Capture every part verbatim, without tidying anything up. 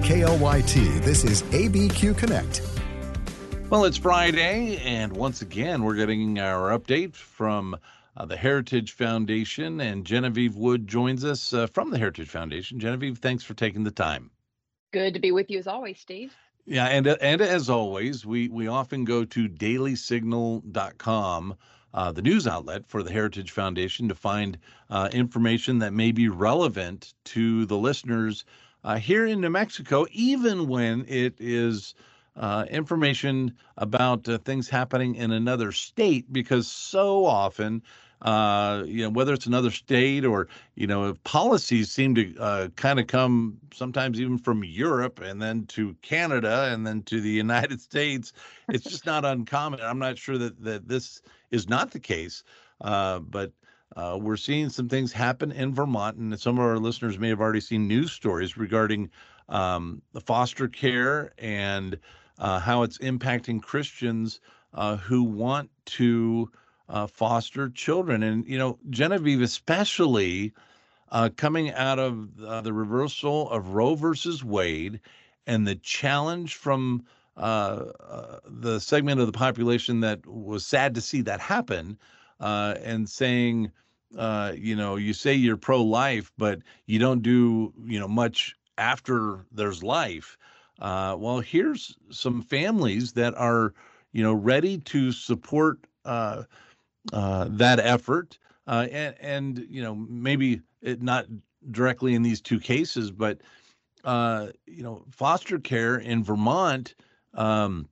K L Y T, this is A B Q Connect. Well, it's Friday, and once again, we're getting our update from uh, the Heritage Foundation, and Genevieve Wood joins us uh, from the Heritage Foundation. Genevieve, thanks for taking the time. Good to be with you as always, Steve. Yeah, and and as always, we, we often go to daily signal dot com, uh, the news outlet for the Heritage Foundation, to find uh, information that may be relevant to the listeners uh, here in New Mexico, even when it is uh, information about uh, things happening in another state, because so often, uh, you know, whether it's another state or, you know, policies seem to uh, kind of come sometimes even from Europe and then to Canada and then to the United States. It's just not uncommon. I'm not sure that, that this is not the case, uh, but uh, we're seeing some things happen in Vermont, and some of our listeners may have already seen news stories regarding um, the foster care and uh, how it's impacting Christians uh, who want to uh, foster children. And, you know, Genevieve, especially uh, coming out of uh, the reversal of Roe versus Wade and the challenge from uh, uh, the segment of the population that was sad to see that happen, uh, and saying, uh, you know, you say you're pro-life, but you don't do, you know, much after there's life. Uh, well, here's some families that are, you know, ready to support uh, uh, that effort, uh, and, and you know, maybe it not directly in these two cases, but uh, you know, foster care in Vermont um,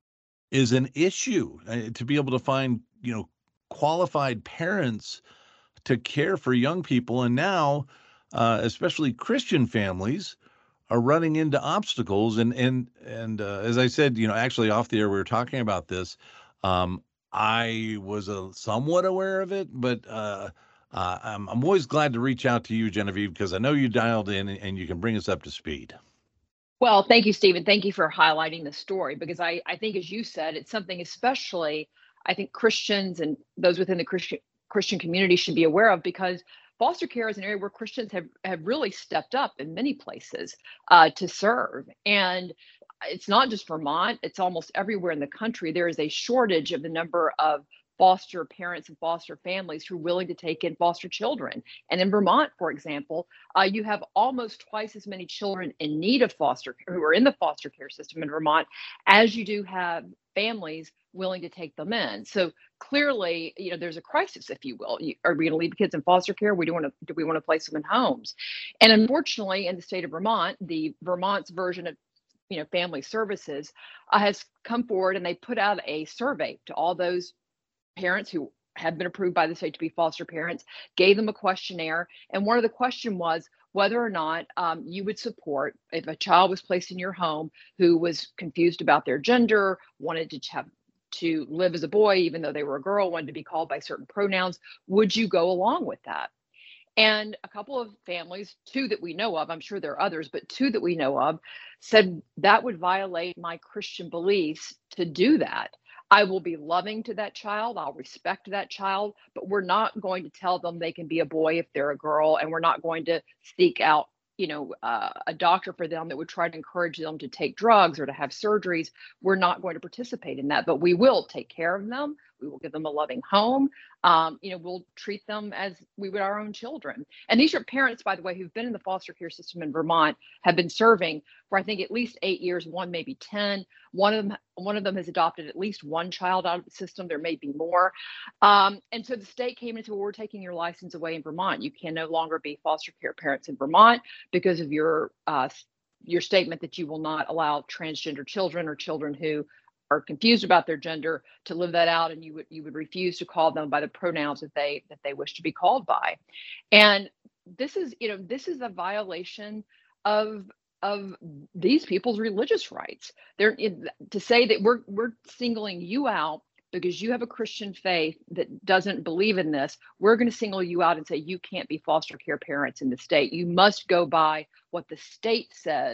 is an issue uh, to be able to find, you know, qualified parents to care for young people, and now, uh, especially Christian families, are running into obstacles. And and and uh, as I said, you know, actually off the air, we were talking about this. Um, I was a, somewhat aware of it, but uh, uh, I'm, I'm always glad to reach out to you, Genevieve, because I know you dialed in and, and you can bring us up to speed. Well, thank you, Stephen. Thank you for highlighting the story, because I, I think, as you said, it's something especially I think Christians and those within the Christian Christian community should be aware of, because foster care is an area where Christians have, have really stepped up in many places uh, to serve. And it's not just Vermont, it's almost everywhere in the country. There is a shortage of the number of foster parents and foster families who are willing to take in foster children. And in Vermont, for example, uh, you have almost twice as many children in need of foster care, who are in the foster care system in Vermont, as you do have families willing to take them in. So clearly, you know, there's a crisis, if you will. You, are we going to leave the kids in foster care? We do want to. Do we want to place them in homes? And unfortunately, in the state of Vermont, the Vermont's version of you know family services uh, has come forward, and they put out a survey to all those parents who have been approved by the state to be foster parents, gave them a questionnaire. And one of the question was whether or not um, you would support, if a child was placed in your home who was confused about their gender, wanted to have to live as a boy, even though they were a girl, wanted to be called by certain pronouns, would you go along with that? And a couple of families, two that we know of, I'm sure there are others, but two that we know of, said that would violate my Christian beliefs to do that. I will be loving to that child. I'll respect that child, but we're not going to tell them they can be a boy if they're a girl. And we're not going to seek out, you know, uh, a doctor for them that would try to encourage them to take drugs or to have surgeries. We're not going to participate in that, but we will take care of them. We will give them a loving home. Um, you know, we'll treat them as we would our own children. And these are parents, by the way, who've been in the foster care system in Vermont, have been serving for, I think, at least eight years, one maybe ten. One of them, one of them has adopted at least one child out of the system. There may be more. Um, and so the state came into, well, we're taking your license away in Vermont. You can no longer be foster care parents in Vermont because of your uh, your statement that you will not allow transgender children or children who are confused about their gender to live that out, and you would you would refuse to call them by the pronouns that they that they wish to be called by. And this is, you know, this is a violation of of these people's religious rights. They're to say that we're we're singling you out because you have a Christian faith that doesn't believe in this. We're going to single you out and say you can't be foster care parents in the state. You must go by what the state says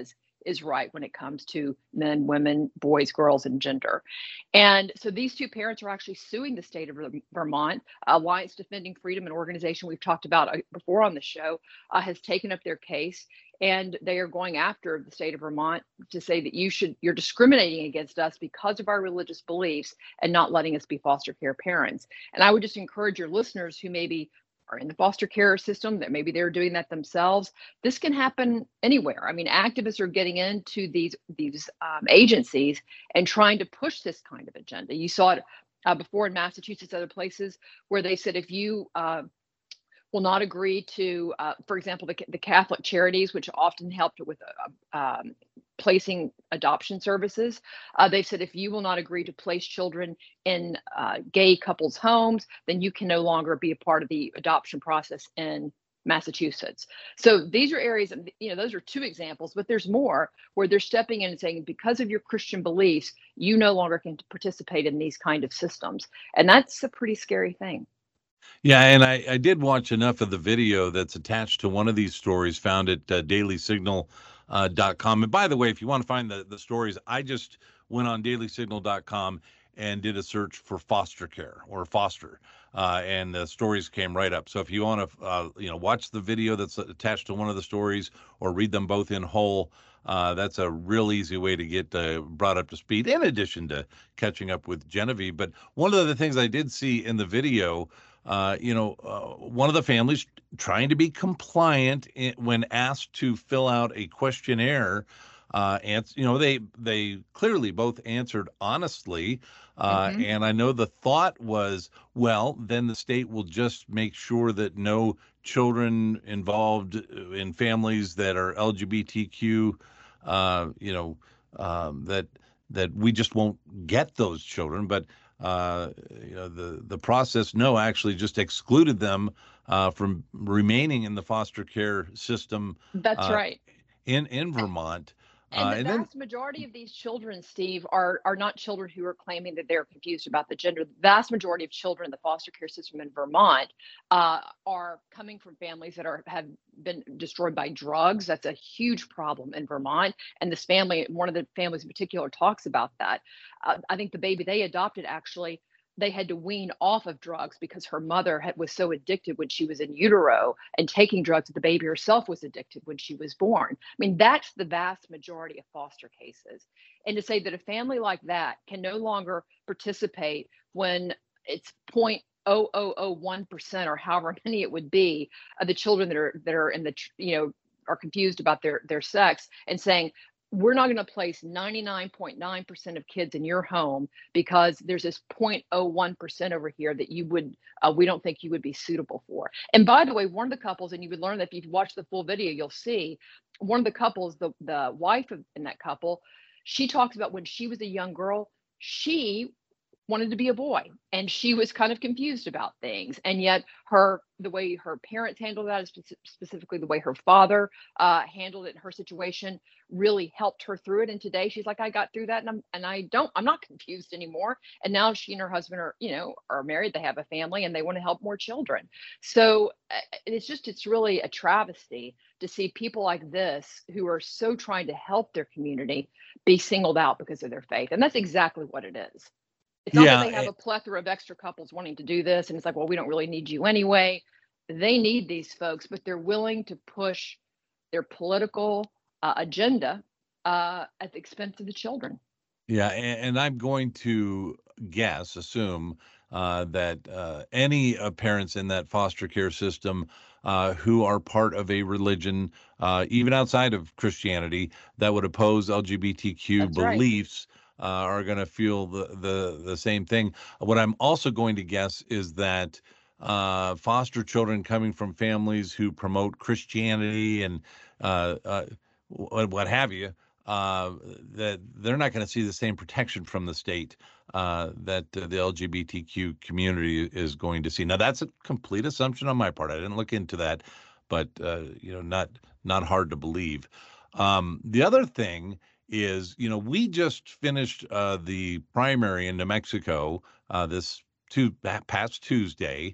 is right when it comes to men, women, boys, girls, and gender. And so these two parents are actually suing the state of Vermont. Alliance Defending Freedom, an organization we've talked about before on the show, uh, has taken up their case, and they are going after the state of Vermont to say that you should you're discriminating against us because of our religious beliefs and not letting us be foster care parents. And I would just encourage your listeners who maybe are in the foster care system, that maybe they're doing that themselves. This can happen anywhere. I mean, activists are getting into these these um, agencies and trying to push this kind of agenda. You saw it uh, before in Massachusetts, other places, where they said if you uh, will not agree to, uh, for example, the, the Catholic Charities, which often helped with uh, um, placing adoption services. Uh, they've said if you will not agree to place children in uh, gay couples' homes, then you can no longer be a part of the adoption process in Massachusetts. So these are areas, you know, those are two examples, but there's more where they're stepping in and saying, because of your Christian beliefs, you no longer can participate in these kind of systems. And that's a pretty scary thing. Yeah, and I, I did watch enough of the video that's attached to one of these stories found at uh, daily signal dot com. And by the way, if you want to find the, the stories, I just went on daily signal dot com and did a search for foster care or foster, uh, and the stories came right up. So if you want to, uh, you know, watch the video that's attached to one of the stories or read them both in whole, uh, that's a real easy way to get uh, brought up to speed, in addition to catching up with Genevieve. But one of the things I did see in the video, Uh, you know, uh, one of the families trying to be compliant in, when asked to fill out a questionnaire, uh, and you know, they they clearly both answered honestly, uh, Mm-hmm. and I know the thought was, well, then the state will just make sure that no children involved in families that are L G B T Q, uh, you know, um, that that we just won't get those children, but. Uh, you know, the the process, no, actually just excluded them uh, from remaining in the foster care system That's uh, right. in in Vermont. And Uh, the and then, vast majority of these children, Steve, are are not children who are claiming that they're confused about the gender. The vast majority of children in the foster care system in Vermont uh, are coming from families that are have been destroyed by drugs. That's a huge problem in Vermont. And this family, one of the families in particular, talks about that. Uh, I think the baby they adopted actually. They had to wean off of drugs because her mother had, was so addicted when she was in utero and taking drugs that the baby herself was addicted when she was born. I mean, that's the vast majority of foster cases. And to say that a family like that can no longer participate when it's zero point zero zero zero one percent or however many it would be of the children that are that are in the, you know, are confused about their their sex, and saying, we're not going to place ninety-nine point nine percent of kids in your home because there's this zero point zero one percent over here that you would, uh, we don't think you would be suitable for. And by the way, one of the couples, and you would learn that if you watch the full video, you'll see one of the couples, the, the wife of, in that couple, she talks about when she was a young girl, she wanted to be a boy and she was kind of confused about things, and yet her the way her parents handled that, specifically the way her father uh, handled it in her situation, really helped her through it. And today she's like, I got through that, and I'm and I don't I'm not confused anymore. And now she and her husband are, you know, are married, they have a family, and they want to help more children. So uh, it's just it's really a travesty to see people like this who are so trying to help their community be singled out because of their faith. And that's exactly what it is. It's not yeah, that they have a plethora of extra couples wanting to do this, and it's like, well, we don't really need you anyway. They need these folks, but they're willing to push their political uh, agenda uh, at the expense of the children. yeah, and, and I'm going to guess, assume uh, that uh, any uh, parents in that foster care system uh, who are part of a religion, uh, even outside of Christianity, that would oppose L G B T Q That's right. beliefs. Uh, are going to feel the, the the same thing. What I'm also going to guess is that uh, foster children coming from families who promote Christianity and uh, uh, what, what have you, uh, that they're not going to see the same protection from the state uh, that uh, the L G B T Q community is going to see. Now, that's a complete assumption on my part. I didn't look into that, but uh, you know, not not hard to believe. Um, the other thing is, you know, we just finished uh, the primary in New Mexico uh, this two, past Tuesday.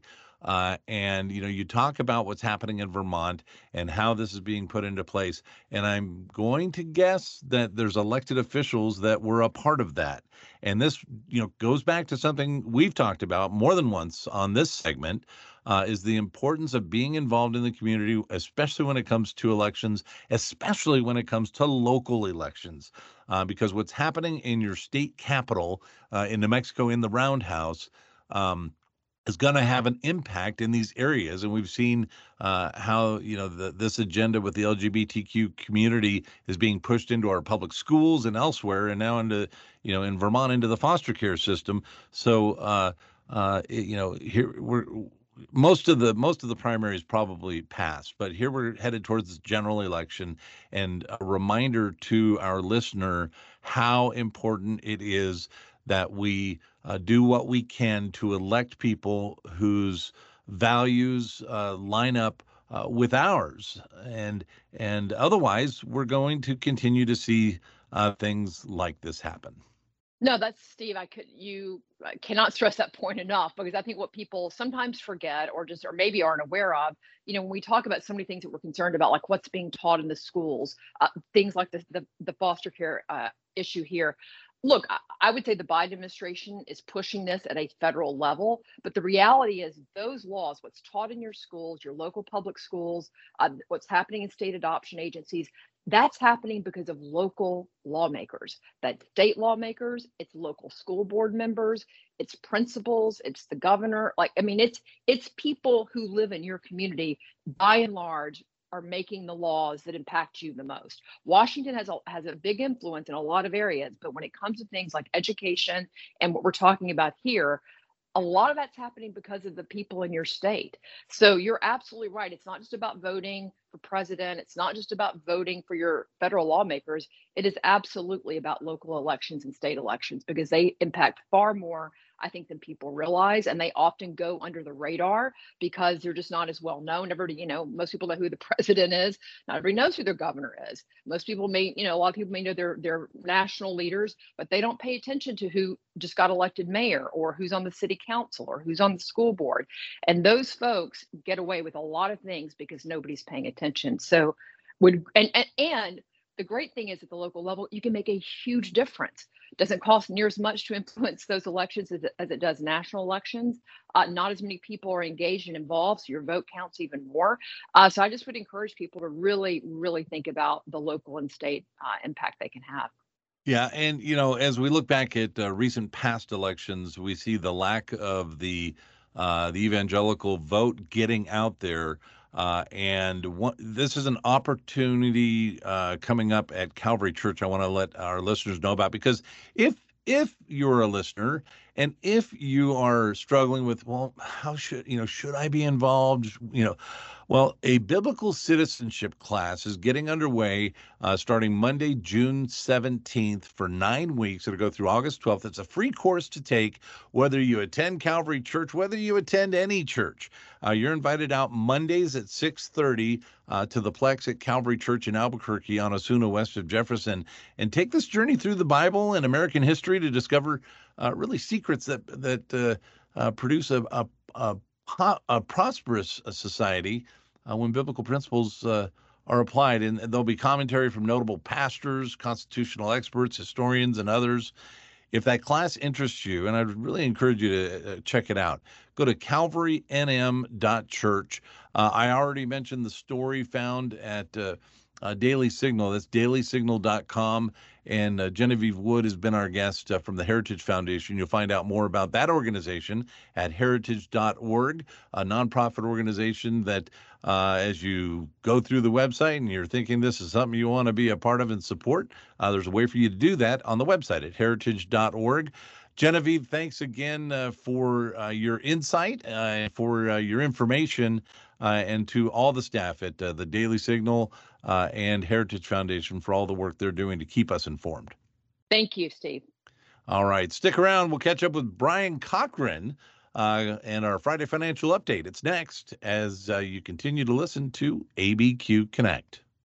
Uh, and, you know, you talk about what's happening in Vermont and how this is being put into place. And I'm going to guess that there's elected officials that were a part of that. And this, you know, goes back to something we've talked about more than once on this segment, uh, is the importance of being involved in the community, especially when it comes to elections, especially when it comes to local elections. Uh, because what's happening in your state capital, uh, in New Mexico, in the Roundhouse, um, is going to have an impact in these areas. And we've seen uh, how, you know, the, this agenda with the L G B T Q community is being pushed into our public schools and elsewhere, and now into, you know, in Vermont, into the foster care system. So, uh, uh, it, you know, here we're most of the most of the primaries probably passed, but here we're headed towards this general election. And a reminder to our listener how important it is that we uh, do what we can to elect people whose values uh, line up uh, with ours, and and otherwise we're going to continue to see uh, things like this happen. No, that's Steve. I could you I cannot stress that point enough, because I think what people sometimes forget, or just or maybe aren't aware of, you know, when we talk about so many things that we're concerned about, like what's being taught in the schools, uh, things like the, the the foster care uh, issue here. Look, I, I would say the Biden administration is pushing this at a federal level, but the reality is those laws, what's taught in your schools, your local public schools, uh, what's happening in state adoption agencies, that's happening because of local lawmakers. That's state lawmakers, it's local school board members, it's principals, it's the governor. Like, I mean, it's it's people who live in your community, by and large, are making the laws that impact you the most. Washington has a has a big influence in a lot of areas, but when it comes to things like education and what we're talking about here, a lot of that's happening because of the people in your state. So you're absolutely right. It's not just about voting for president. It's not just about voting for your federal lawmakers. It is absolutely about local elections and state elections, because they impact far more, I think, than people realize. And they often go under the radar because they're just not as well known. Everybody, you know, most people know who the president is. Not everybody knows who their governor is. Most people may, you know, a lot of people may know their, their national leaders, but they don't pay attention to who just got elected mayor, or who's on the city council, or who's on the school board. And those folks get away with a lot of things because nobody's paying attention. So would and and, and the great thing is, at the local level, you can make a huge difference. It doesn't cost near as much to influence those elections as it, as it does national elections. Uh, not as many people are engaged and involved, so your vote counts even more. Uh, so I just would encourage people to really, really think about the local and state uh, impact they can have. Yeah, and you know, as we look back at uh, recent past elections, we see the lack of the uh, the evangelical vote getting out there. Uh, and one, this is an opportunity uh, coming up at Calvary Church I want to let our listeners know about, because if if you're a listener and if you are struggling with, well, how should, you know, should I be involved? You know, well, a biblical citizenship class is getting underway uh, starting Monday, June seventeenth for nine weeks. It'll go through August twelfth. It's a free course to take, whether you attend Calvary Church, whether you attend any church. Uh, you're invited out Mondays at six thirty uh, to the Plex at Calvary Church in Albuquerque on Osuna, west of Jefferson, and take this journey through the Bible and American history to discover uh, really secrets that that uh, uh, produce a, a, a, a prosperous society uh, when biblical principles uh, are applied. And there'll be commentary from notable pastors, constitutional experts, historians, and others. If that class interests you, and I'd really encourage you to check it out, go to calvary n m dot church. Uh, I already mentioned the story found at uh, uh, Daily Signal. That's daily signal dot com. And uh, Genevieve Wood has been our guest uh, from the Heritage Foundation. You'll find out more about that organization at heritage dot org, a nonprofit organization that uh, as you go through the website and you're thinking this is something you want to be a part of and support, uh, there's a way for you to do that on the website at heritage dot org. Genevieve, thanks again uh, for uh, your insight, uh, for uh, your information, uh, and to all the staff at uh, the Daily Signal uh, and Heritage Foundation for all the work they're doing to keep us informed. Thank you, Steve. All right, stick around. We'll catch up with Brian Cochran uh, and our Friday Financial Update. It's next as uh, you continue to listen to A B Q Connect.